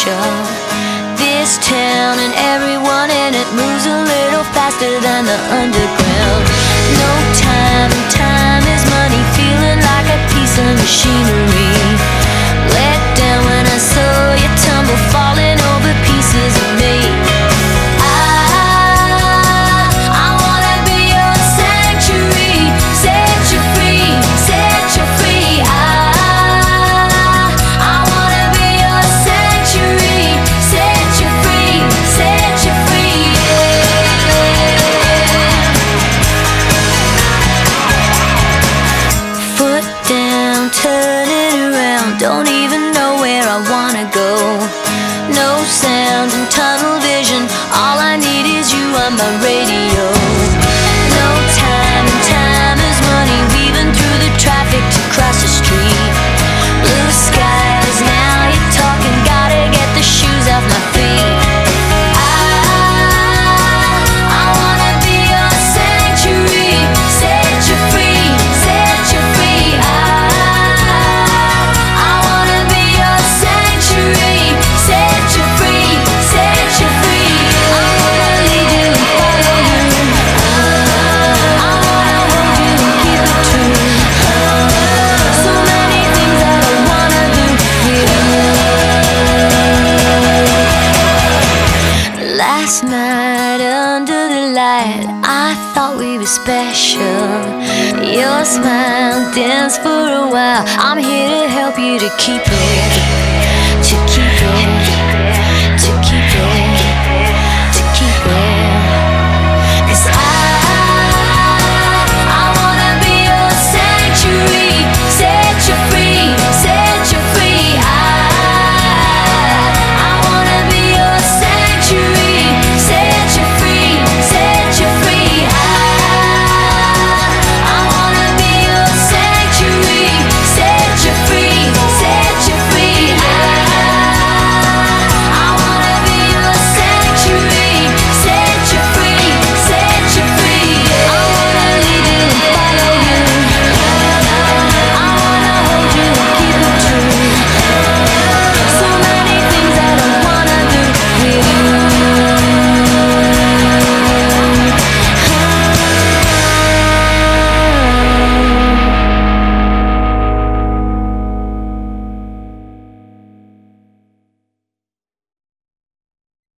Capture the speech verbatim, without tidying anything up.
special. This town and everyone in it moves a little faster than the underground. No time, and time is money, feeling like a piece of machinery. Let down when I saw you tumble, falling over pieces of me. Don't even know where I wanna go. No sound and tunnel vision, all I need is you on my radio. No time and time is money, weaving through the traffic to cross the street. Blue skies, now you're talking, gotta get the shoes off my feet. Last night under the light, I thought we were special. Your smile danced for a while, I'm here to help you to keep it, to keep it.